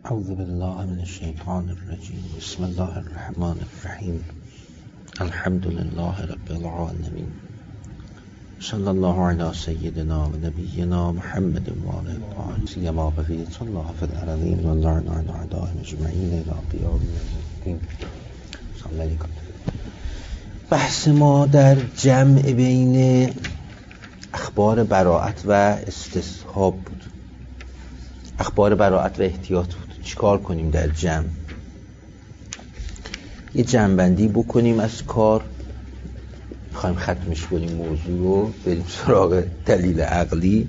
اعوذ بالله من الشیطان الرجیم. بسم الله الرحمن الرحیم. الحمد لله رب العالمین. صلی الله علی سیدنا و نبینا محمد و آله الطاهرین سیما بقیة الله فی الارضین و اللعن علی اعدائهم اجمعین الی قیام الدین. سلام علیکم. بحث ما در جمع بین اخبار براءت و استصحاب بود. اخبار براءت و احتیاط بود. چیکار کنیم در جمع؟ یه جمع‌بندی بکنیم از کار، میخوایم ختمش کنیم موضوع رو، بریم سراغ دلیل عقلی،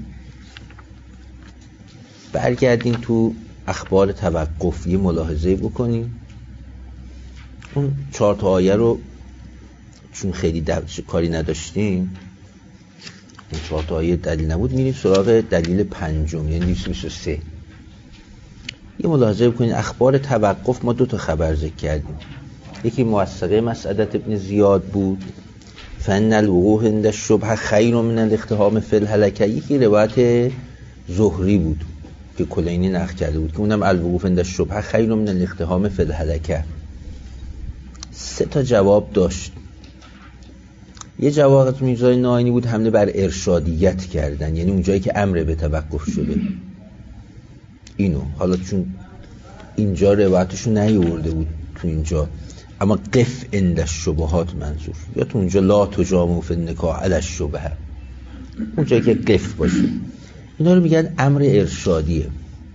برگردیم تو اخبار توقف یه ملاحظه بکنیم. اون 4 تا آیه رو چون خیلی کاری نداشتیم، اون 4 تا آیه دلیل نبود، میریم سراغ دلیل پنجم یعنی 223. یه ملاحظه بکنید. اخبار توقف ما 2 تا خبر ذکر کردیم. یکی موثقه مسعدة ابن زیاد بود، فن الوقوع عند الشبهه خیر من الاقتحام فی الهلکه. یکی روایت زهری بود که کلینی نقل کرده بود که اونم الوقوع عند الشبهه خیر من الاقتحام فی الهلکه. 3 تا جواب داشت. یه جواب از میرزای ناینی بود حمله بر ارشادیت کردن، یعنی اونجایی که امر به توقف شده. اینو حالا چون اینجا روایتشو نیورده بود تو اینجا، اما قف عند الشبهات منظور، یا تو اونجا لا تجامعوا فی النکاح علی الشبهه، اونجایی که قف باشه. اینا رو میگن امر ارشادیه.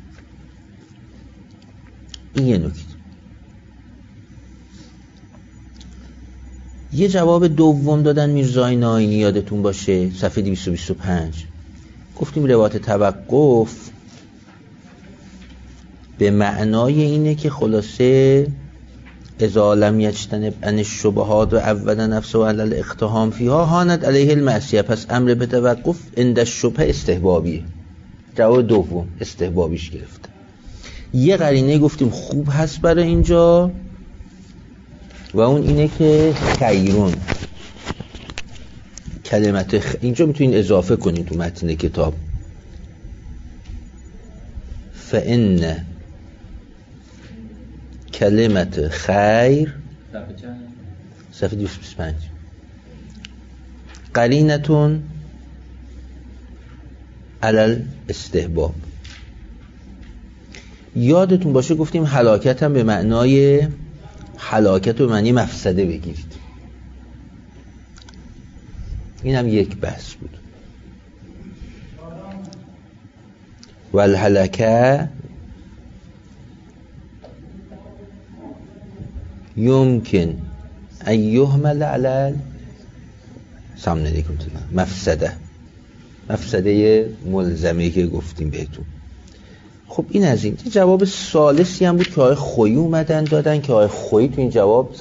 این یه نکته. یه جواب دوم دادن میرزای ناینی، یادتون باشه صفحه 225. گفتیم روایت توقف به معنای اینه که خلاصه اذا لم یجتنب عن الشبهات و عود نفسه علی الاقتحام فیها هانت علیه المعصیه. پس امر به توقف عند الشبهه استحبابیه. جواب دوم استحبابیش گرفته. یه قرینه گفتیم خوب هست برای اینجا و اون اینه که خیرون کلمت اینجا میتونین اضافه کنین تو متن کتاب. فإن کلمت خیر صفحه 225 قرینتون علی الاستحباب. یادتون باشه گفتیم هلاکت هم به معنای هلاکت و معنی مفسده بگیرید. این هم یک بحث بود. والهلکه یمکن ان یحمل علی مفسده ملزمه که گفتیم بهتون. خب این از این. جواب ثالثی هم بود که آقای خویی اومدن دادن که آقای خویی تو این جواب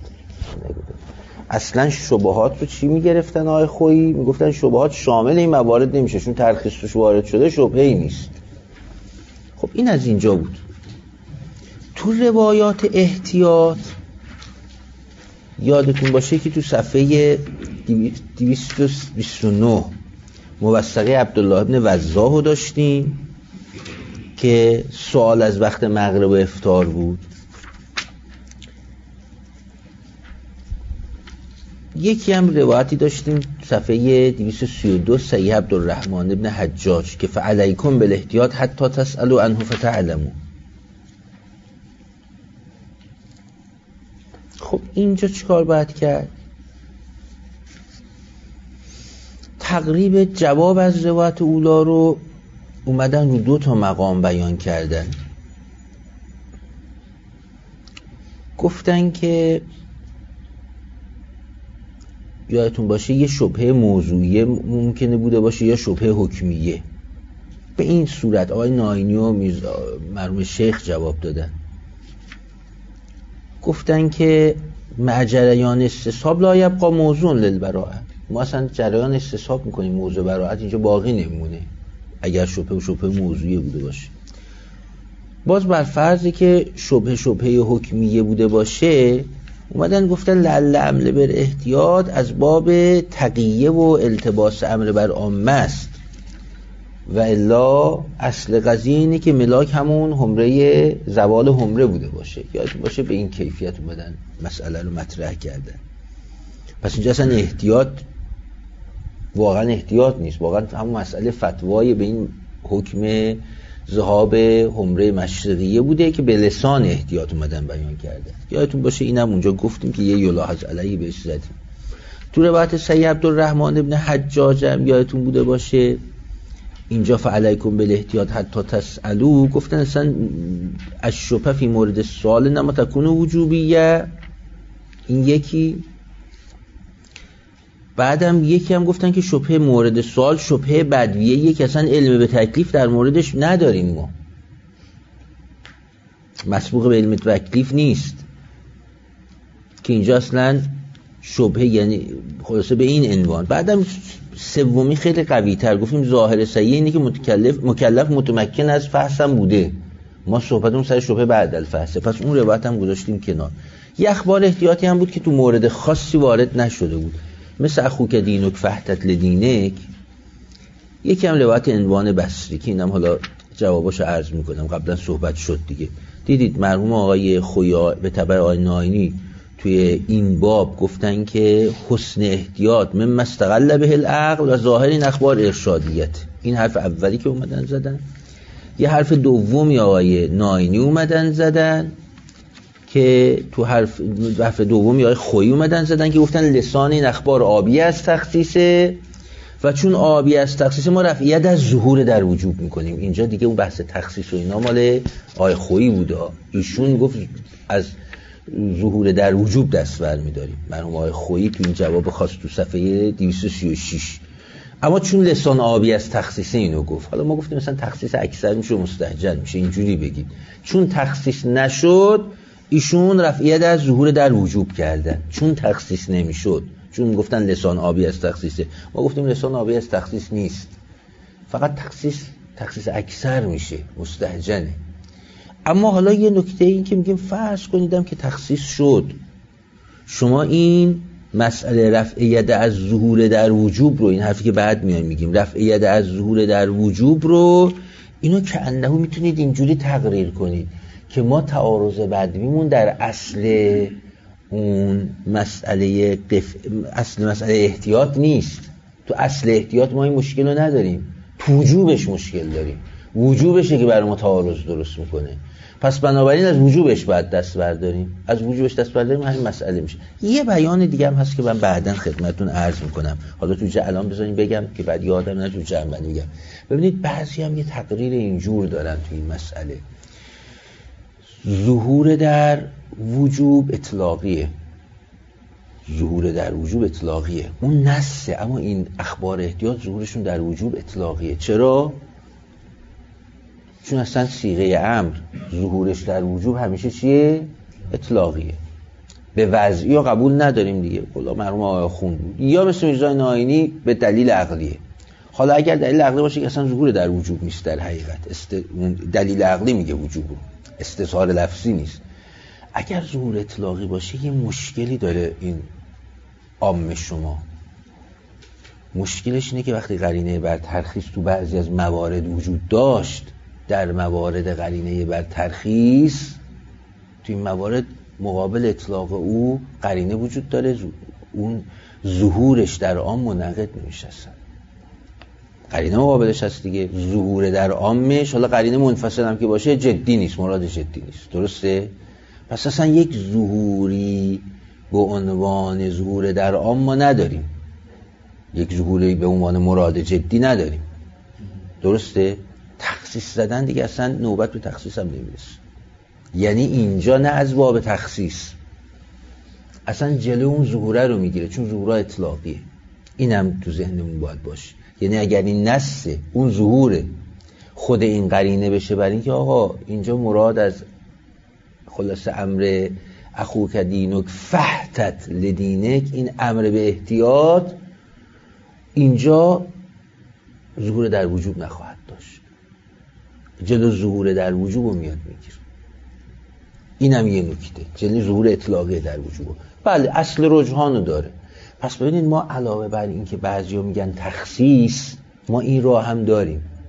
اصلا شبهات رو چی میگرفتن؟ آقای خویی میگفتن شبهات شامل این موارد نمیشه، چون ترخیص توش وارد شده شبهه‌ای نیست. خب این از اینجا بود. تو روایات احتیاط یادتون باشه که تو صفحه 229 موثقه عبدالله ابن وضاحو داشتیم که سوال از وقت مغرب و افطار بود. یکی هم روایتی داشتیم صفحه 232 صحیح عبدالرحمن ابن حجاج که فعلیکم بالاحتیاط حتی تسألوا عنه فتعلموا. خب اینجا چیکار باید کرد؟ تقریب جواب از روایت اولا رو اومدن رو 2 تا مقام بیان کردن. گفتن که یادتون باشه یه شبهه موضوعیه ممکنه بوده باشه یا شبهه حکمیه. به این صورت آقای ناینی و مرحوم شیخ جواب دادن. گفتن که مع جریان استصحاب لا یبقى موضوع للبراءه. ما اصلا جریان استصحاب میکنیم، موضوع براءت اینجا باقی نمونه اگر شبهه موضوعی بوده باشه. باز بر فرضی که شبهه حکمیه بوده باشه اومدن گفتن لعل عمل بر احتیاط از باب تقیه و التباس امر بر عامه است و الا اصل قضیه اینه که ملاک همون حمره زوال حمره بوده باشه، یادتون باشه به این کیفیت اومدن مسئله رو مطرح کردن. پس اینجا اصلا احتیاط واقعا احتیاط نیست، واقعا همون مسئله فتوای به این حکم ذهاب حمره مشرقیه بوده که به لسان احتیاط اومدن بیان کرده. یادتون باشه اینم اونجا گفتیم که یه یلاحظ علیه بهش زدیم. تو روایت سید عبدالرحمن ابن حجاج هم یادتون بوده باشه اینجا فعلیکم بالاحتیاط حتی تسألو، گفتن اصلا الشبهه فی مورد سوال نما تکون وجوبیه، این یکی. بعدم یکی هم گفتن که شبهه مورد سوال شبهه بدویه که اصلا علم به تکلیف در موردش نداریم، ما مسبوق به علم تکلیف نیست، که اینجا اصلا شبهه یعنی خلاصه به این عنوان. بعدم سومی خیلی قوی تر گفتیم ظاهر صحیح اینه که مکلف متمکن از فحص هم بوده، ما صحبتمون سر شبهه بعد الفحص، پس اون روایت هم گذاشتیم کنار. یه اخبار احتیاطی هم بود که تو مورد خاصی وارد نشده بود، مثل اخوک دینک فحتت لدینک. یکی هم روایت عنوان بصری که اینم حالا جواباشو عرض میکنم، قبلا صحبت شد دیگه. دیدید مرحوم آقای خویا به تبع آقای ناینی توی این باب گفتن که حسن احتیاط مما استقل به العقل و ظاهر این اخبار ارشادیت. این حرف اولی که اومدن زدن. یه حرف دومی آقای ناینی اومدن زدن که تو حرف دومی آقای خویی اومدن زدن که گفتن لسان این اخبار آبی از تخصیصه و چون آبی از تخصیصه ما رفعیت از ظهور در وجوب میکنیم. اینجا دیگه اون بحث تخصیص و اینا مال آقای خویی بوده، ایشون گفت از ظهور در وجوب دست برمی‌داریم. مرحوم آقای خویی تو این جواب خاص تو صفحه 236. اما چون لسان آبی از تخصیص اینو گفت، حالا ما گفتیم مثلا تخصیص اکثر میشه مستهجن میشه، اینجوری بگید چون تخصیص نشد ایشون رفعیت از ظهور در وجوب کردن، چون تخصیص نمیشد، چون گفتن لسان آبی از تخصیصه، ما گفتیم لسان آبی از تخصیص نیست، فقط تخصیص اکثر میشه مستهجنه. اما حالا یه نکته این که میگیم فرض کنیدم که تخصیص شد، شما این مسئله رفع ید از ظهور در وجوب رو، این حرفی که بعد میایم میگیم رفع ید از ظهور در وجوب رو، اینو که انه میتونید اینجوری تقریر کنید که ما تعارض بدویمون در اصل اون مسئله مسئله احتیاط نیست. تو اصل احتیاط ما این مشکل رو نداریم، تو وجوبش مشکل داریم، وجوبشه که برای ما تعارض درست میکنه. پس بنابراین از وجوبش باید دست برداریم، از وجوبش دست برداریم همین مسئله میشه. یه بیان دیگه هم هست که من بعداً خدمتتون عرض میکنم، حالا تو الان بذارین بگم که بعد یادم نره تو جمع میگم. ببینید بعضی هم یه تقریر اینجور دارن تو این مسئله، ظهور در وجوب اطلاقیه، ظهور در وجوب اطلاقیه، اون نصه، اما این اخبار احتیاط ظهورشون در وجوب اطلاقیه. چرا؟ چون اصلا صیغه امر ظهورش در وجوب همیشه چیه؟ اطلاقیه. به وضعی یا قبول نداریم دیگه، کلا مرحوم آقای خون بود، یا مثل میرزا ناینی به دلیل عقلیه. حالا اگر دلیل عقلی باشه که اصلا ظهور در وجوب نیست، در حقیقت دلیل عقلی میگه وجوبو، استظهار لفظی نیست. اگر ظهور اطلاقی باشه یه مشکلی داره این عام شما. مشکلش اینه که وقتی قرینه بر ترخیص تو بعضی از موارد وجود داشت، در موارد قرینه بر ترخیص تو این موارد مقابل اطلاق او قرینه وجود داره، اون ظهورش در عام منعقد نمیشه. قرینه مقابلش هست دیگه، ظهور در عامش، حالا قرینه منفصل هم که باشه جدی نیست، مراد جدی نیست، درسته؟ پس اصلا یک ظهوری به عنوان ظهور در عام ما نداریم، یک ظهوری به عنوان مراد جدی نداریم، درسته؟ تخصیص زدن دیگه اصلا نوبت به تخصیص هم نمیرسه. یعنی اینجا نه از باب تخصیص، اصلا جلو اون ظهوره رو میگیره، چون ظهورها اطلاقیه. اینم تو ذهنمون باید باشه. یعنی اگر این نسه اون ظهور خود این قرینه بشه بر این که آقا اینجا مراد از خلاصه امر اخوک دینک فحتت لدینک، این امر به احتیاط اینجا ظهور در وجوب نخواهد داشت، جلو ظهور در وجوب رو میاد میگیر. اینم یه نکته، جلو ظهور اطلاقی در وجوب. بله اصل رجحانو داره. پس ببینید ما علاوه بر این که بعضیا میگن تخصیص، ما این راه هم داریم.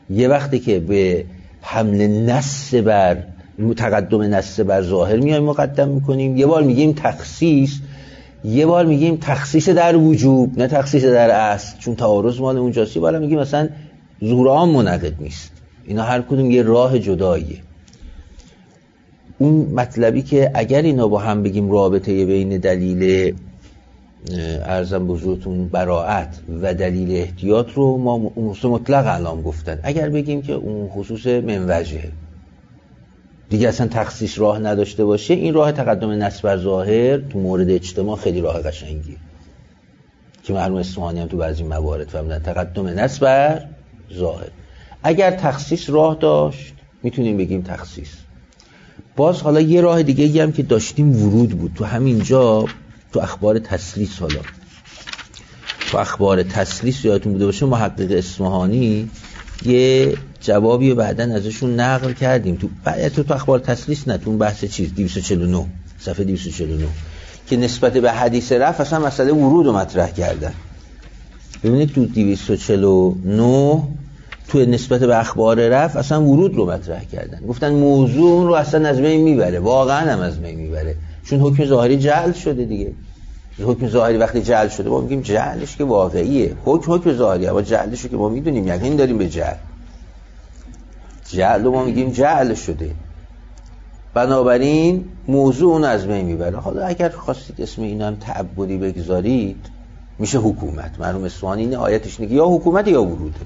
یه وقتی که به حمل نص بر تقدم نص بر ظاهر میایم مقدم میکنیم، یه بار میگیم تخصیص، یه بار میگیم تخصیص در وجوب نه تخصیص در اصل، چون تعارض مال اونجاست. یه بار میگیم مثلا ظهور عام منعقد نیست. اینا هر کدوم یه راه جداییه. اون مطلبی که اگر اینا با هم بگیم رابطه بین دلیل ارزم بزرگتون براعت و دلیل احتیاط رو ما مطلق الان گفتن، اگر بگیم که اون خصوص منوجه دیگه اصلا تخصیص راه نداشته باشه، این راه تقدم نص بر ظاهر تو مورد اجتماع خیلی راه قشنگیه که مرحوم اصفهانی هم تو بعضی موارد فهمیدن تقدم نص بر ظاهر. اگر تخصیص راه داشت میتونیم بگیم تخصیص. باز حالا یه راه دیگه هم که داشتیم ورود بود تو همینجا، تو اخبار تسلیس. حالا تو اخبار تسلیس یادتون بوده باشه محقق اصفهانی یه جوابی بعدن ازشون نقل کردیم تو اخبار تسلیس، نه تو اون بحث چیز 249 صفحه 249 که نسبت به حدیث رفع اصلا مسئله ورود رو مطرح کردن. ببینید تو 249 تو نسبت به اخبار رفع اصلا ورود رو مطرح کردن، گفتن موضوع اون رو اصلا از بین میبره، واقعا هم از بین میبره، چون حکم ظاهری جعل شده دیگه. حکم ظاهری وقتی جعل شده ما میگیم جعلش که واقعیه، حکم ظاهری، اما جعلش رو که ما میدونیم یقین داریم به جعل رو ما میگیم جعل شده، بنابراین موضوع اون از بین میبره. حالا اگر خواستید اسم اینا هم تعبدی بگذارید میشه حکومت. مرحوم اصفهانی این آیتش میگه یا حکومت یا وروده.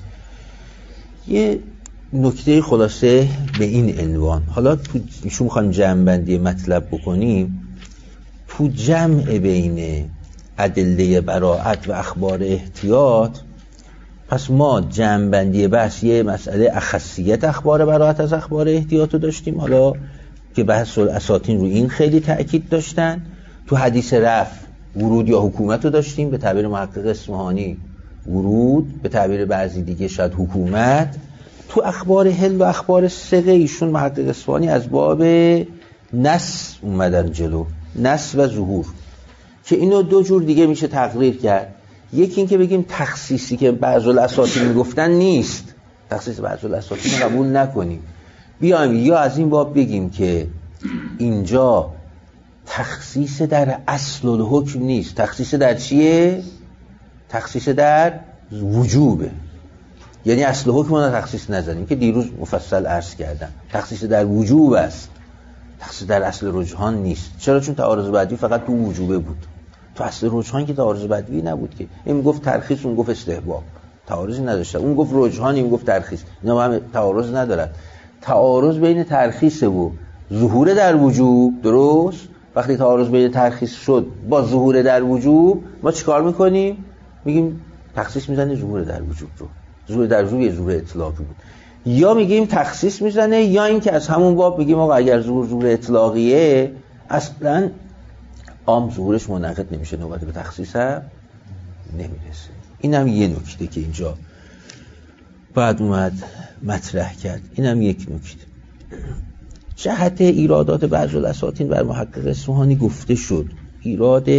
یه نکته خلاصه به این عنوان، حالا ایشون میخوایم جمع بندی مطلب بکنیم، تو جمع بین ادله براعت و اخبار احتیاط، پس ما جمع بندی بحث یه مسئله اخصیت اخبار براعت از اخبار احتیاط رو داشتیم، حالا که بحث الاساطین رو این خیلی تأکید داشتن. تو حدیث رفع ورود یا حکومت رو داشتیم، به تعبیر محقق اصفهانی ورود، به تعبیر بعضی دیگه شاید حکومت. تو اخبار حل و اخبار ثقه ایشون محقق اصفهانی از باب نص اومدن جلو، نص و ظهور، که اینو دو جور دیگه میشه تقریر کرد. یکی این که بگیم تخصیصی که بعض الاساطین میگفتن نیست، تخصیص بعض الاساطین قبول نکنیم، بیایم یا از این باب بگیم که اینجا تخصیص در اصل الحکم نیست، تخصیص در چیه؟ تخصیص در وجوبه، یعنی اصل حکم رو تخصیص نزنیم که دیروز مفصل عرض کردم، تخصیص در وجوب است، تخصیص در اصل رجحان نیست. چرا؟ چون تعارض بدوی فقط تو وجوبه بود، تو اصل رجحان که تعارض بدوی نبود که. این گفت ترخیص، اون گفت استحباب، تعارضی نداشته. اون گفت رجحان، این گفت ترخیص، اینا هم تعارض ندارن. تعارض بین ترخیص و ظهور در وجوب، درست؟ وقتی تعارض بین ترخیص شد با ظهور در وجوب، ما چیکار میکنیم؟ میگیم تخصیص میزنه ظهور در وجوب رو. ظهور در وجوب یه ظهور اطلاقی بود، یا میگیم تخصیص میزنه، یا این که از همون باب میگیم آقا اگر ظهور اطلاقیه اصلا عام ظهورش منعقد نمیشه، نوبت به تخصیص هم نمیرسه. این هم یه نکته که اینجا بعد اومد مطرح کرد. این هم یک نکته. جهت ایرادات بعض الاساطین بر محقق اصفهانی گفته شد. ایراد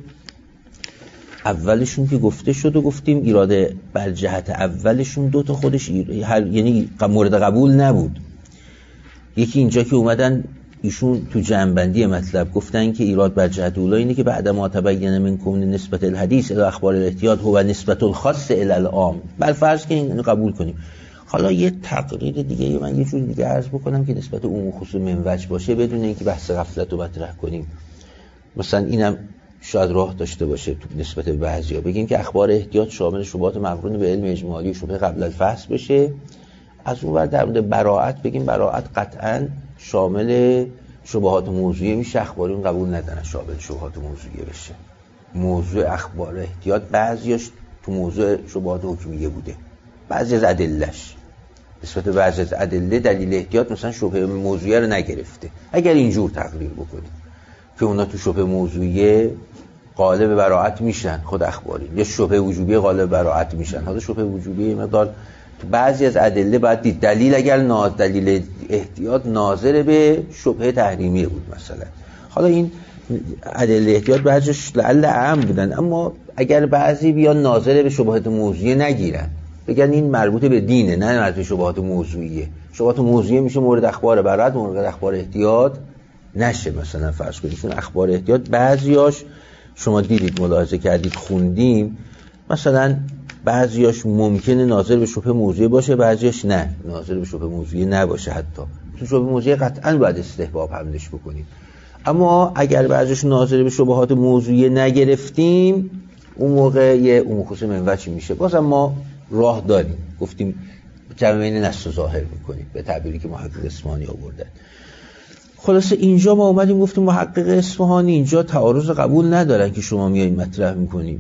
اولشون که گفته شد و گفتیم ایراد بر جهت اولشون دو تا خودش یعنی مورد قبول نبود. یکی اینجا که اومدن ایشون تو جمع‌بندی مطلب گفتن که ایراد بر جهت اولا اینه که بعد ما تبین من کون نسبت الحدیث الی اخبار الاحتیاط هو نسبت الخاص الی العام، بر فرض که اینو قبول کنیم. حالا یه تقریر دیگه من یه جور دیگه عرض بکنم که نسبت عموم خصوص منوج باشه بدون اینکه بحث غفلت رو مطرح کنیم. مثلا اینم شاید راه داشته باشه تو نسبت به بعضیا بگیم که اخبار احتیاط شامل شبهات مقرون به علم اجمالی و شبهه قبل الفحص بشه. از اون ور در مورد براعت بگیم براعت قطعاً شامل شبهات موضوعی میشه، اخباری اون قبول ندارن شامل شبهات موضوعی بشه. موضوع اخبار احتیاط بعضیاش تو موضوع شبهات حکمیه بوده، بعضی از ادله‌اش نسبت به بعضی از ادله دلیل احتیاط مثلا شبهه موضوعی رو نگرفته. اگر اینجور تقریر بکنیم که اونا تو شبهه موضوعی غالب براعت میشن خود اخباری، یا شبهه وجوبی غالب براعت میشن. حالا شبهه وجوبی مقدار تو بعضی از ادله باید دید دلیل اگر دلیل احتیاط ناظر به شبهه تحریمیه بود مثلا. حالا این ادله احتیاط بعضیش لعل عام بودن، اما اگر بعضی بیان ناظر به شبهات موضوعی نگیرن بگن این مربوط به دینه، نه مربوط به شبهات موضوعیه. شبهات موضوعیه میشه مورد اخبار برد، مورد اخبار احتیاط نشه. مثلا فرض کنید چون اخبار احتیاط بعضیاش شما دیدید، ملاحظه کردید، خوندیم، مثلا بعضیاش ممکنه ناظر به شبهه موضوعی باشه، بعضیاش نه، ناظر به شبهه موضوعی نباشه. حتی تو شبهه موضوعی قطعاً باید استحباب حملش بکنید. اما اگر بعضیش ناظر به شبهات موضوعی نگرفتیم، اون موقع یه امور خصوص منوچی میشه. بازم ما راه داریم، گفتیم جمع بین نص و ظاهر میکنیم به تعبیری که محقق اصفهانی آوردن. خلاصه اینجا ما اومدیم گفتیم محقق اصفهانی اینجا تعارض قبول ندارن که شما میایین مطرح میکنیم.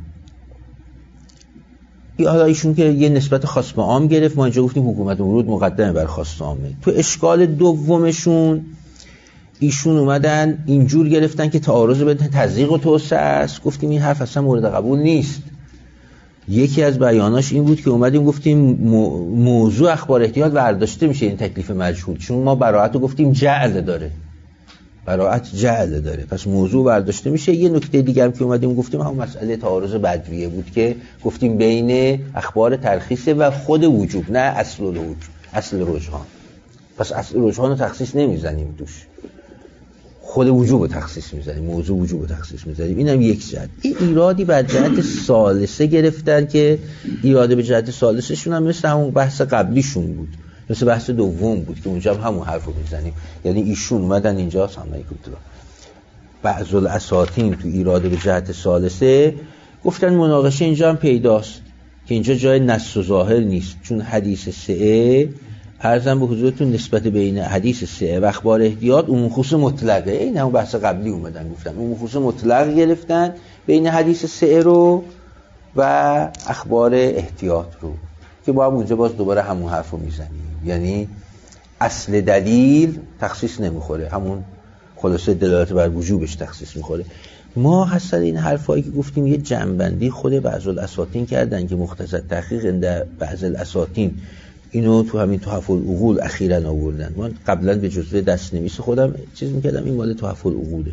حالا ایشون که یه نسبت خاص به عام گرفت، ما اینجا گفتیم حکومت ورود مقدمه بر خاص عامه. تو اشکال دومشون ایشون اومدن اینجور گرفتن که تعارض بین تضییق و توسعه است. گفتیم این حرف اصلا مورد قبول نیست. یکی از بیاناش این بود که اومدیم گفتیم موضوع اخبار احتیاط برداشته میشه این تکلیف مجهول، چون ما براءت رو گفتیم جعل داره، براءت جعل داره، پس موضوع برداشته میشه. یه نکته دیگه هم که اومدیم گفتیم همون مسئله تعارض بدویه بود که گفتیم بین اخبار ترخیصه و خود وجوب، نه اصل رجحان. پس اصل رجحان رو تخصیص نمیزنیم توش، خود وجوب رو تخصیص میزنیم، موضوع وجوب رو تخصیص میزنیم. اینم یک جهت. این ایرادی بر جهت ثالثه گرفتن که ایراده به جهت ثالثشون هم مثل همون بحث قبلیشون بود، مثل بحث دوم بود که اونجا هم همون حرف رو میزنیم. یعنی ایشون اومدن اینجا سامنه کتلا بعض الاساطین تو ایراده به جهت ثالثه گفتن مناقشه اینجا هم پیداست که اینجا جای نص و ظاهر نیست، چون حدیث سعه عرضم به حضورتون نسبت بین حدیث سعه و اخبار احتیاط اون خصوص مطلقه. این همون بحث قبلی اومدن گفتن اون خصوص مطلق گرفتن بین حدیث سعه رو و اخبار احتیاط رو، که با هم اونجا باز دوباره همون حرف رو میزنیم. یعنی اصل دلیل تخصیص نمیخوره، همون خلاصه دلالت بر وجوبش تخصیص میخوره. ما حسن این حرفایی که گفتیم یه جنبندی خود بعض الاساطین کردن که مختصر تحقیق در بعض الاساطین اینو تو همین تحف العقول اخیراً آوردن. من قبلا به جزوه دستنویس خودم چیز میکردم، این مال تحف العقوله.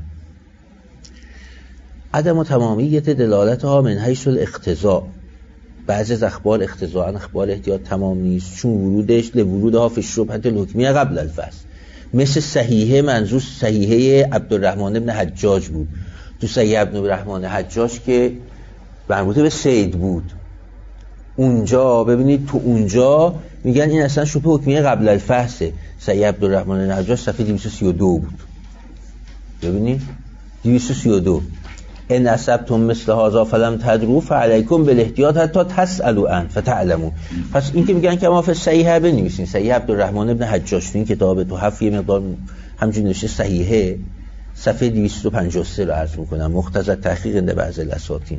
عدم و تمامیت دلالتها من حیث الاقتضاء، بعضی از اخبار اقتضاء اخبار احتیاط تمام نیست، چون ورودش لورودها فی الشبهة الحکمیه قبل الفصل. مثل صحیحه، منظور صحیحه عبدالرحمن ابن حجاج بود. تو صحیحه عبدالرحمن حجاج که مربوط به صید بود، اونجا ببینید تو اونجا میگن این اصلا شبهه حکمیه قبل الفحصه. صحیح عبدالرحمن حجاج صفحه 232 بود. ببینید 232 ان اصبتم مثل هذا فلم تدروا فعلیکم بالاحتیاط حتی تسالوا عنه فتعلموا. پس این که میگن که ما فی صحیحه بنویسین، صحیح عبدالرحمن ابن حجاج تو این کتاب تو حف یه مقدار همچین نوشته صحیحه، صفحه 253 رو عرض میکنم، مختصر تحقیق در بعض الاساطین.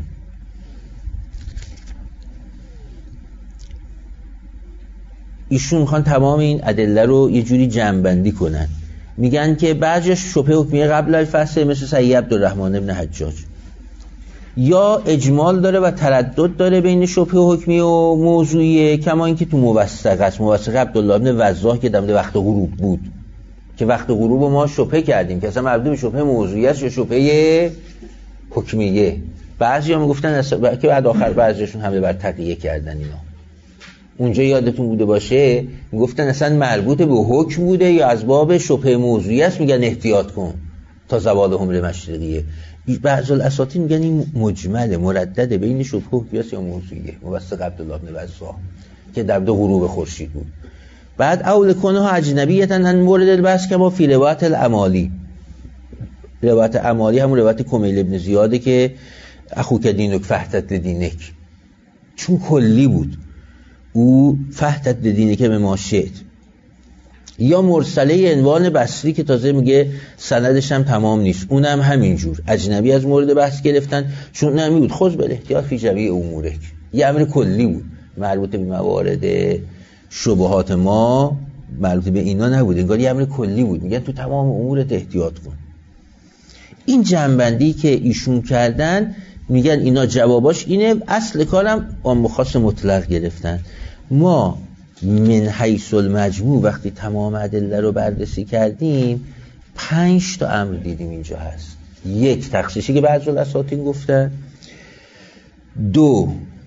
ایشون میخوان تمام این ادله رو یه جوری جمع‌بندی کنن. میگن که بعضیش شبهه حکمیه قبل الفصل مثل صحیح عبدالرحمن ابن حجاج، یا اجمال داره و تردد داره بین شبهه حکمیه و موضوعیه، کما اینکه تو موثق است. موثق عبدالله ابن وضاح که در وقت غروب بود که وقت غروب ما شبهه کردیم که اصلا مربوط به شبهه موضوعیه است یا شبهه حکمیه. بعضیا میگفتن که بعد آخر بعضیشون همه بر تقیه کردن اینا. اونجا یادتون بوده باشه میگفتن اصلا مربوط به حکم بوده یا از باب شبهه موضوعی است، میگن احتیاط کن تا زوال حمله مشرقیه. بعض الاساطین میگن این مجمل مردد بین شبهه حکمیه یا موضوعیه. موثق عبدالله بن وضاح که در غروب خورشید بود. بعد اول کنها اجنبیتا ان مورد البحث که ما فی روایت الامالی، روایت امالی همون روایت کمیل ابن زیاده که اخوک دینک فحتت لدینک، چون کلی بود او فحتت لدینک به ما شئت. یا مرسله عنوان بصری که تازه میگه سندش هم تمام نیست، اونم همینجور اجنبی از مورد بحث گرفتن، چون نمی بود خود به احتیاط فی جمیع امورک، یه امر کلی بود مربوط به موارد شبهات ما، مربوط به اینا نبود، انگار یه امر کلی بود، میگن تو تمام امورت احتیاط کن. این جنبندی که ایشون کردن میگن اینا جواباش اینه. اصل کارم عام خاص مطلق گرفتن. ما من حیث المجموع وقتی تمام ادله رو بررسی کردیم 5 تا امر دیدیم اینجا هست. 1 تخصیصی که بعضی الاساطین گفتن، 2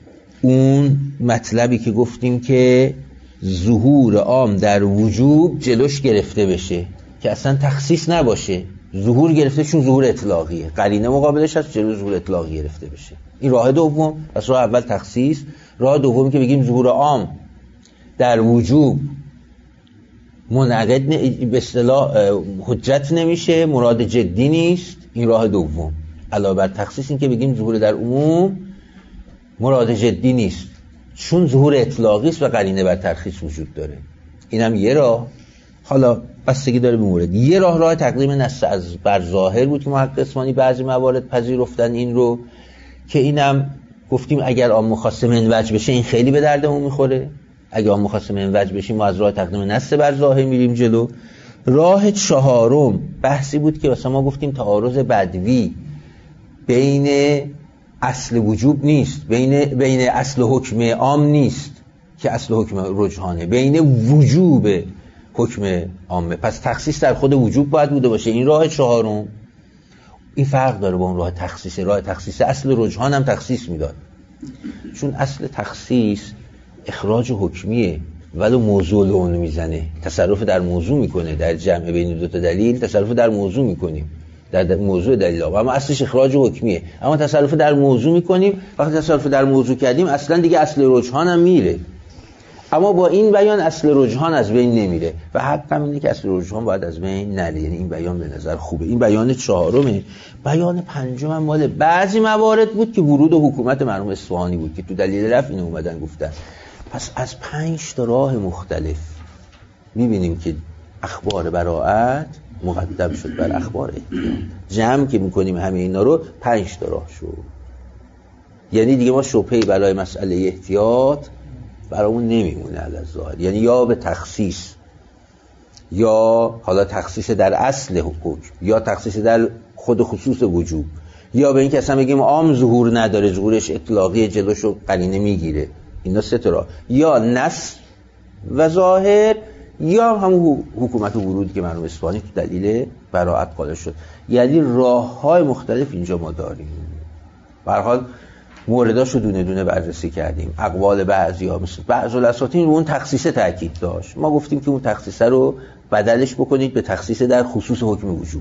اون مطلبی که گفتیم که ظهور عام در وجوب جلوش گرفته بشه که اصلا تخصیص نباشه، ظهور گرفته چون ظهور اطلاقیه، قرینه مقابلش هست، جلو ظهور اطلاقی گرفته بشه. این راه دوم. پس راه اول تخصیص، راه دومی که بگیم ظهور عام در وجوب منعقد به اصطلاح حجت نمیشه، مراد جدی نیست. این راه دوم. علاوه بر تخصیص این که بگیم ظهور در عموم مراد جدی نیست چون ظهور اطلاقی است و قرینه بر ترخیص وجود داره. اینم یه راه. حالا بستگی داره به مورد. یه راه تقدیم نص از بر ظاهر بود که محقق اصفهانی بعضی موارد پذیرفتن این رو، که اینم گفتیم اگر عام خاص من وجه بشه این خیلی به دردمون میخوره. اگه عام خاص من وجه بشیم ما از راه تقدیم نص بر ظاهر میریم جلو. راه چهارم بحثی بود که مثلا ما گفتیم تعارض بدوی بین اصل وجوب نیست، بین اصل حکم عام نیست که اصل حکم رجحانه، بین وجوب حکم عامه. پس تخصیص در خود وجوب باید بوده باشه. این راه چهارم. این فرق داره با اون راه تخصیص. راه تخصیص اصل رجحان هم تخصیص میداد، چون اصل تخصیص اخراج حکمیه ولی موضوع لون میزنه، تصرف در موضوع میکنه. در جمع بین دو تا دلیل تصرف در موضوع میکنیم، در موضوع دلیل ها، اما اصلش اخراج حکمیه. اما تصرف در موضوع میکنیم، وقتی تصرف در موضوع کردیم اصلا دیگه اصل رجحان هم میره. اما با این بیان اصل رجحان از بین نمیره و حقم اینه که اصل رجحان باید از بین نره. یعنی این بیان به نظر خوبه. این بیان چهارمه. بیان پنجم هم مال بعضی موارد بود که ورود حکومت مرحوم اصفهانی بود که تو دلیل رفع اینو اومدن گفتن. پس از 5 تا راه مختلف میبینیم که اخبار براءت مقدم شد بر اخبار احتیاط. جمع که میکنیم همه اینا رو 5 تا راه شد. یعنی دیگه ما شبهه‌ای برای مسئله احتیاط برامون نمیمونه علی الظاهر. یعنی یا به تخصیص، یا حالا تخصیص در اصل حکم، یا تخصیص در خود خصوص وجوب، یا به این که اصلا بگیم عام ظهور نداره، ظهورش اطلاقی جلوشو قرینه میگیره. اینا 3 تا راه. یا نص و ظاهر، یا همون حکومت و ورودی که مرحوم اصفهانی تو دلیل براءت قائل شد. یعنی راه‌های مختلف اینجا ما داریم. به هر حال مورداشو دونه دونه بررسی کردیم. اقوال بعضی‌ها مثل بعض الاساطین اون تخصیص تاکید داشت. ما گفتیم که اون تخصیص رو بدلش بکنید به تخصیص در خصوص حکم وجوب.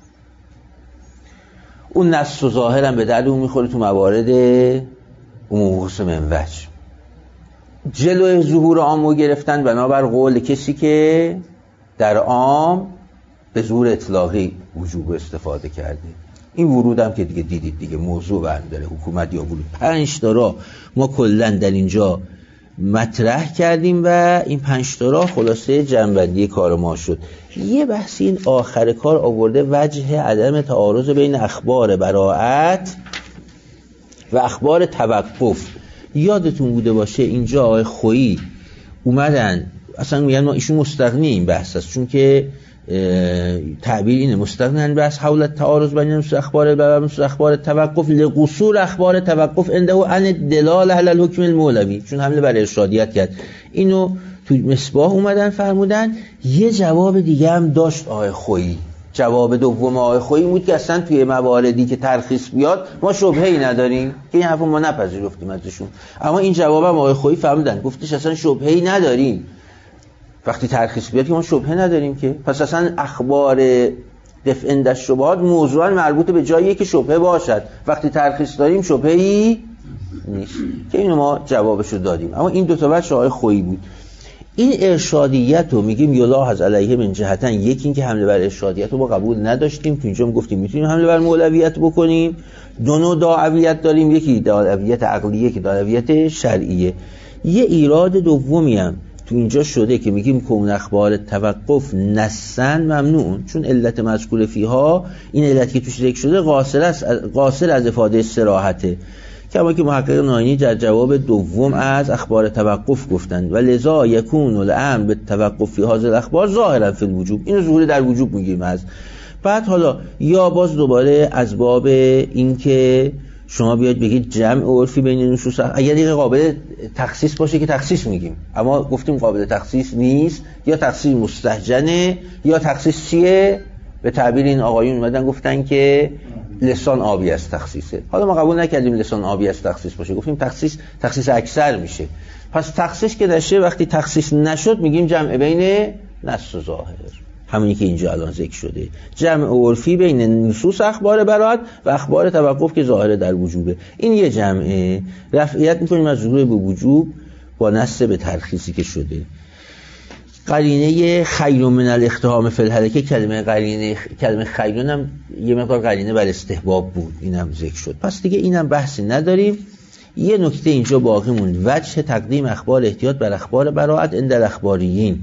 اون نص و ظاهر هم به دردمون میخوره تو موارد عموم خصوص من وجه. جلوی ظهور عام رو گرفتن بنابر قول کسی که در عام به ظهور اطلاقی وجوب استفاده کرده. این ورود هم که دیگه دیدید دیگه موضوع برمی‌داره، حکومت یا ورود. 5 تا راه ما کلاً در اینجا مطرح کردیم و این 5 تا راه خلاصه جنبندی کار ما شد. یه بحثی این آخر کار آورده وجه عدم تعارض بین اخبار براءت و اخبار توقف. یادتون بوده باشه اینجا آقای خویی اومدن اصلا میگن ما ایشون مستغنی این بحث است، چون که تعبیر اینه مستغنی بحث حول تعارض بین اخبار براءت و اخبار توقف لقصور اخبار توقف عنده عن دلال علی الحکم المولوی، چون حمله بر ارشادیت کرد. اینو تو مصباح اومدن فرمودن. یه جواب دیگه هم داشت آقای خویی. جواب دوم آقای خویی بود که اصلا توی مواردی که ترخیص بیاد ما شبهه‌ای نداریم، که این حرفو ما نپذیرفتیم ازشون. اما این جوابم آقای خویی فرمودن، گفتش اصلا شبهه‌ای نداریم وقتی ترخیص بیاد که ما شبهه نداریم که. پس اصلا اخبار دفع عند الشبهات موضوعا مربوط به جاییه که شبهه باشد. وقتی ترخیص داریم شبهه‌ای نیست، که اینو ما جوابشو دادیم. اما این 2 تا بچه آقای خویی بود. این ارشادیت رو میگیم یلاحظ علیه من جهتن. یکی این که حمله بر ارشادیت رو ما قبول نداشتیم، تو اینجا هم گفتیم میتونیم حمله بر مولویت بکنیم. 2 نوع دعویت داریم، یکی دعویت عقلیه که دعویت شرعیه. یه ایراد دومی هم تو اینجا شده که میگیم کون اخبار توقف نصن ممنوع، چون علت مذکور فیها، این علت که توش ذکر شده قاصر از افاده صراحته، کما که محقق ناینی در جواب دوم از اخبار توقف گفتند و لذا یکون الامر به توقف فی هذه الاخبار ظاهرا فی الوجوب. اینو ظهور در وجوب میگیم. از بعد حالا یا باز دوباره از باب این که شما بیاید بگید جمع عرفی بین نصوص، اگر دیگه قابل تخصیص باشه که تخصیص میگیم، اما گفتیم قابل تخصیص نیست، یا تخصیص مستهجنه یا تخصیص چیه؟ به تعبیر این آقایون اومدن گفتن که لسان آبی از تخصیصه. حالا ما قبول نکردیم لسان آبی از تخصیص باشه، گفتیم تخصیص اکثر میشه. پس تخصیص که داشته وقتی تخصیص نشد میگیم جمع بین نص و ظاهر، همونی که اینجا الان ذکر شده، جمع عرفی بین نصوص اخبار براءت و اخبار توقف که ظاهر در وجوبه. این یه جمعه. رفعیت میکنیم از ظهور به وجوب با نص به ترخیصی که شده. قرینه خیر من الاقتحام فی الهلکه، کلمه خیرون هم یه مقدار قرینه بر استحباب بود، اینم ذکر شد. پس دیگه اینم بحثی نداریم. یه نکته اینجا باقی موند، وجه تقدیم اخبار احتیاط بر اخبار براءت عند الاخباریین.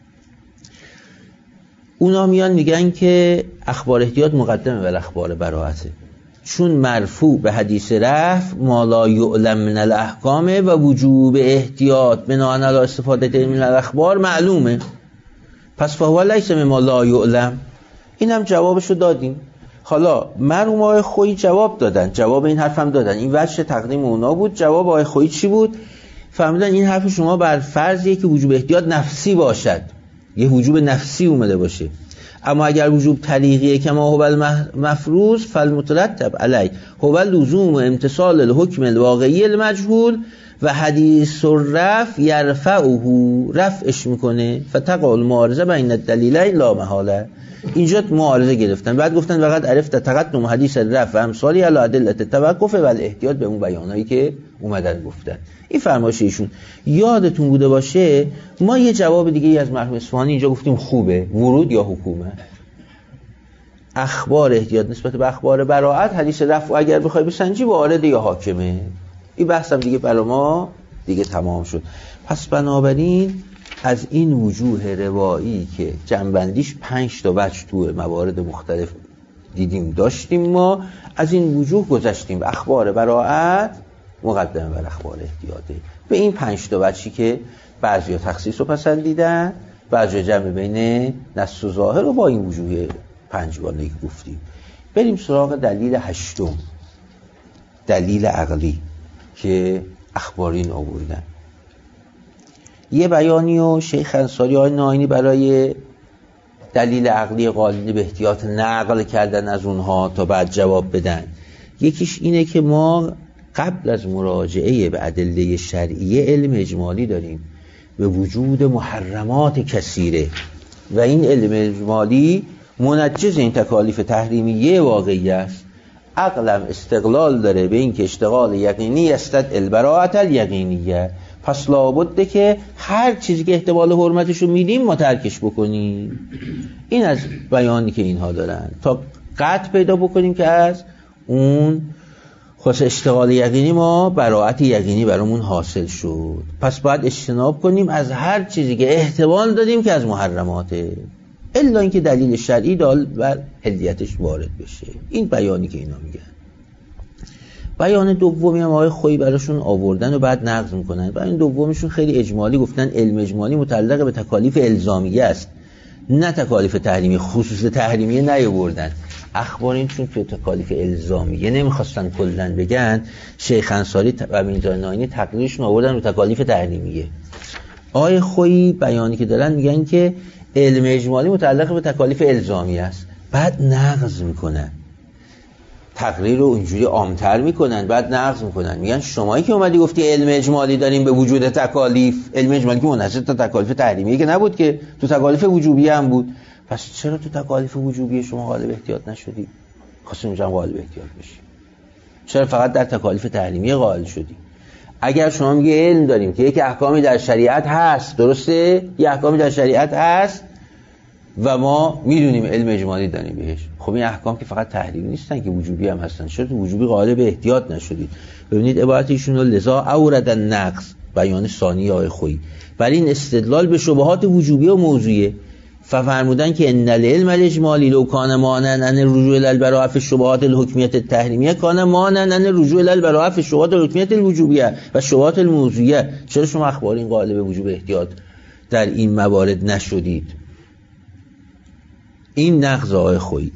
اونا میان میگن که اخبار احتیاط مقدمه بر اخبار براءته، چون مرفوع به حدیث رفع ما لا یعلم من الاحکام و وجوب احتیاط بناء علی استفاده من الاخبار معلومه. پس فهو لیس مما لا یعلم. اینم جوابشو دادیم. حالا مرحوم آقای خویی جواب دادن، جواب این حرفم دادن. این وجه تقدیم اونا بود. جواب آقای خویی چی بود؟ فهمیدن این حرف شما بر فرضیه که وجوب احتیاط نفسی باشد، یه وجوب نفسی اومده باشه. اما اگر وجوب طریقیه که ما هو مفروض فالمترتب علی هو لزوم و امتصال الحکم الواقعی المجهول و حدیث الرفع یرفعه، رفعش میکنه. فتقع المعارضه بین الدلیلین لا محاله. اینجا معارضه گرفتن، بعد گفتن فقط عرفت تقدم حدیث الرفع و امثالی علی ادله التوقف و الاحتیاط به اون بیانایی که اومدن گفتن. این فرمایش ایشون. یادتون بوده باشه ما یه جواب دیگه از مرحوم اصفهانی اینجا گفتیم خوبه، ورود یا حکومه. اخبار احتیاط نسبت به اخبار براءت، حدیث رفع اگر بخوای بسنجی وارد یا حاکمه. این بحثم دیگه برای ما دیگه تمام شد. پس بنابراین از این وجوه روایی که جنبندیش 5 تا وجه تو موارد مختلف دیدیم داشتیم، ما از این وجوه گذشتیم. اخبار براءت مقدمه بر اخبار احتیاطه. به این 5 تا وجهی که بعضیا تخصیص رو پسندیدن، بعضیا جمع بین نص و ظاهر رو با این وجوه 5 گانه که گفتیم. بریم سراغ دلیل 8، دلیل عقلی که اخبارین آوردن. یه بیانی و شیخ انصاری آقای ناینی برای دلیل عقلی قائلین به احتیاط نقل کردن از اونها تا بعد جواب بدن. یکیش اینه که ما قبل از مراجعه به ادله شرعیه علم اجمالی داریم به وجود محرمات کثیره و این علم اجمالی منجز این تکالیف تحریمیه واقعی است. عقلم استقلال داره به این که اشتغال یقینی استد البراءت الیقینیه. پس لابده که هر چیزی که احتمال حرمتش رو میدیم ما ترکش بکنیم. این از بیانی که اینها دارن تا قطع پیدا بکنیم که از اون خاص اشتغال یقینی ما براءت یقینی برامون حاصل شد. پس باید اجتناب کنیم از هر چیزی که احتمال دادیم که از محرماته، الا اینکه دلیل شرعی دال بر حلیتش وارد بشه. این بیانی که اینا میگن. بیان دومی هم آقای خویی براشون آوردن و بعد نقض میکنن. بیان دومیشون خیلی اجمالی گفتن علم اجمالی متعلق به تکالیف الزامیه است، نه تکالیف تحریمی. خصوص تحریمیه نیاوردن. اخبارین چون تو تکالیف الزامیه نمیخواستن کلن بگن، شیخ انصاری و میرزا ناینی تقریرشون آوردن رو تکالیف تحریمیه. آقای خویی بیانی که دارن میگن که علم اجمالی متعلق به تکالیف الزامیه است، بعد نقض میکنن. تقریر رو اینجوری عام‌تر میکنن بعد نقض میکنن. میگن شمایی که اومدی گفتی علم اجمالی داریم به وجود تکالیف، علم اجمالی که منحصر تا تکالیف تحریمیه که نبود، که تو تکالیف وجوبیه هم بود. پس چرا تو تکالیف وجوبیه شما غالب احتیاط نشدی؟ خواستیم اونجا غالب احتیاط بشی. چرا فقط در تکالیف تحریمیه قائل شدی؟ اگر شما میگه علم داریم که یک احکامی در شریعت هست، درسته؟ یک احکامی در شریعت هست و ما میدونیم علم اجمالی داریم بهش، خب این احکام که فقط تحریمی نیستن که وجوبی هم هستن. چرا تو وجوبی غالب احتیاط نشدید؟ ببینید عبارت ایشون رو لذا اورد النقض، بیان ثانی آقای خویی، برای این استدلال به شبهات وجوبی و موضوعیه. ففرمودن که ان العلم الاجمالی لو کان مانعا عن الرجوع الى البراءه فی الشبهات الحکمیه التحریمیه کان مانعا عن الرجوع الى البراءه فی الشبهات الحکمیه الوجوبیه و الشبهات الموضوعیه. چرا شما اخبارین قائل به وجوب احتیاط در این موارد نشدید؟ این نقض آقای خویی.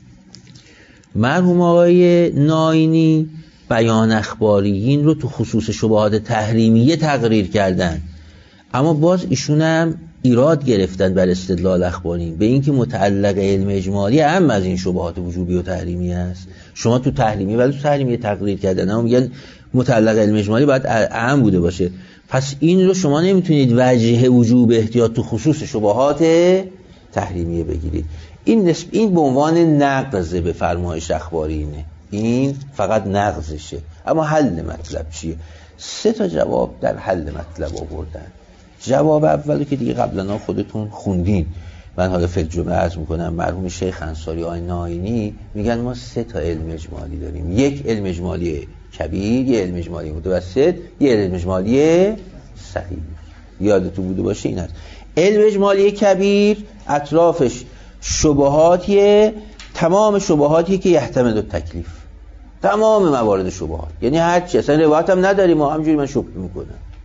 مرحوم آقای ناینی بیان اخباریین رو تو خصوص شبهات تحریمیه تقریر کردن، اما باز ایشون هم ایراد گرفتن بر استدلال اخباری به اینکه متعلق علم اجمالی اهم از این شبهات وجوبی و تحریمی است. شما تو تحریمی ولی تو تحریمی تقریر کردن اما میگن متعلق علم اجمالی باید اهم بوده باشه. پس این رو شما نمیتونید وجه وجوب احتیاط تو خصوص شبهات تحریمیه بگیرید. این به عنوان نقض به فرمایش اخباری اینه. این فقط نقضشه. اما حل مطلب چیه؟ 3 تا جواب در حل مطلب آوردن. جواب اولو که دیگه قبلا خودتون خوندین، من حالا فکر جمعه عرض میکنم. مرحوم شیخ انصاری آقای ناینی میگن ما 3 تا علم اجمالی داریم. یک علم اجمالی کبیر، یه علم اجمالی متوسط، یه علم اجمالی صغیر. یادتون بوده باشه این هست. علم اجمالی کبیر اطرافش شبهاتیه، تمام شبهاتیه که یحتمل التکلیف، تمام موارد شبهات، یعنی هر چی. اصلا روایت هم نداریم ما، همجوری من شبهه میکنم.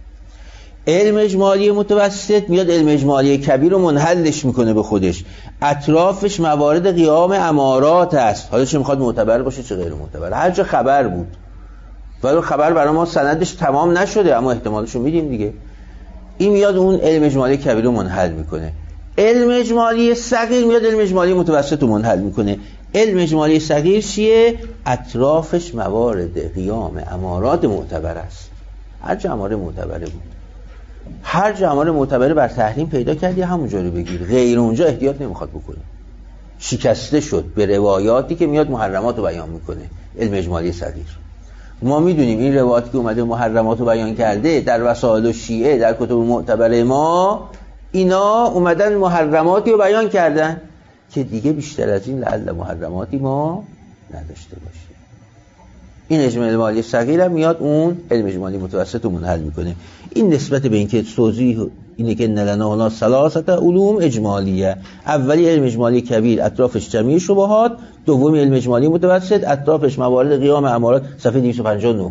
علم اجمالی متوسط میاد علم اجمالی کبیر رو منحلش میکنه به خودش، اطرافش موارد قیام امارات است. حالا چه میخواد معتبر باشه چه غیر معتبر، هر جا خبر بود ولی خبر برای ما سندش تمام نشده اما احتمالشو میدیم دیگه. این میاد اون علم اجمالی کبیر رو منحل میکنه. علم اجمالی صغیر میاد علم اجمالی متوسط رو منحل میکنه. علم اجمالی صغیر چیه؟ اطرافش موارد قیام امارات معتبر است. هر جا اماره معتبره بود، هر جا اماره معتبره بر تحریم پیدا کردی همونجا رو بگیر، غیر اونجا احتیاط نمیخواد بکنه. شکسته شد به روایاتی که میاد محرمات رو بیان میکنه. علم اجمالی صغیر ما میدونیم این روایاتی که اومده محرمات رو بیان کرده در وسائل شیعه در کتب معتبر ما، اینا اومدن محرماتی رو بیان کردن که دیگه بیشتر از این لعل محرماتی ما نداشته باشیم. این علم اجمالی صغیر هم میاد اون علم اجمالی متوسط رو منحل میکنه. این نسبت به اینکه توضیح اینه که نلنا هنا ثلاثه علوم اجمالیه. اولی علم اجمالی کبیر اطرافش جمعی شبهات، دومی علم اجمالی متوسط اطرافش موارد قیام امارات، صفحه 259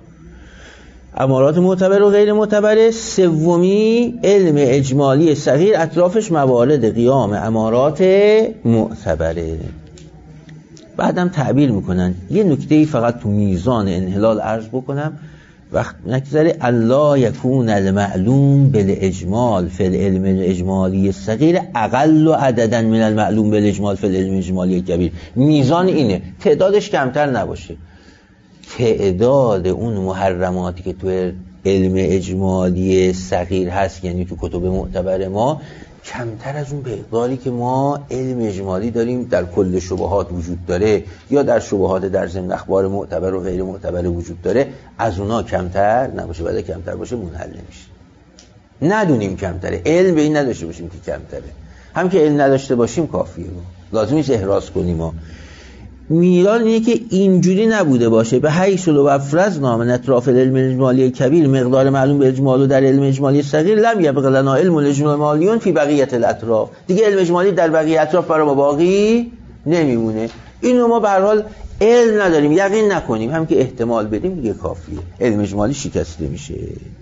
امارات معتبر و غیر معتبر. سومی علم اجمالی صغیر اطرافش موارد قیام امارات معتبره. بعدم تعبیر میکنن. یه نکته‌ای فقط تو میزان انحلال عرض بکنم، وقت نگذره الله یکون المعلوم بالاجمال فی العلم الاجمالی صغیر اقل عددا من المعلوم بالاجمال فی العلم الاجمالی کبیر. میزان اینه، تعدادش کمتر نباشه. تعداد اون محرماتی که تو علم اجمالی صغیر هست، یعنی تو کتب معتبر ما، کمتر از اون مقداری که ما علم اجمالی داریم در کل شبهات وجود داره یا در شبهات در ضمن اخبار معتبر و غیر معتبر وجود داره، از اونا کمتر نباشه. بعد کمتر باشه منحل نمیشه. ندونیم کمتره، علم به این نداشته باشیم که کمتره. هم که علم نداشته باشیم کافیه، لازم نیست احراز کنیم. ما میران اینه که اینجوری نبوده باشه به حیث لو افرضنا من اطراف العلم الاجمالی کبیر مقدار معلوم به اجمال در علم اجمالی صغیر لم یبق لنا علم الاجمالیون فی بقیه الاطراف. دیگه علم اجمالی در بقیه اطراف برای ما باقی نمیمونه. اینو ما به هر حال علم نداریم، یقین نکنیم، هم که احتمال بدیم دیگه کافیه. علم اجمالی شکسته میشه.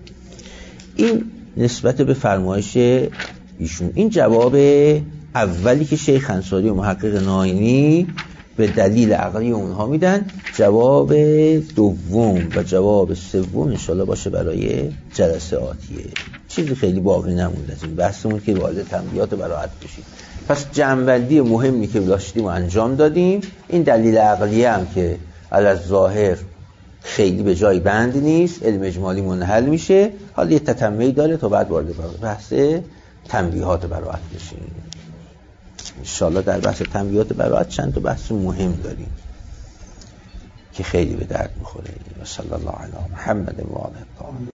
این نسبت به فرمایش ایشون. این جواب اولی که شیخ انصاری و محقق ناینی به دلیل عقلی اونها میدن. جواب دوم و جواب سوم انشالله باشه برای جلسه آتیه. چیزی خیلی باقی نمونده از این بحثمون که وارد تنبیهات براحت بشید. پس جمع‌بندی مهمی که داشتیم و انجام دادیم. این دلیل عقلی هم که علی ظاهر خیلی به جای بند نیست، علم اجمالی منحل میشه. حالا یه تتمه‌ای داره تا بعد وارد بحث تنبیهات براحت بشیم. انشالله در بحث تنبیهات براحت چند تا بحث مهم داریم که خیلی به درد میخوره. و صلی الله علی محمد و آله الطاهرین.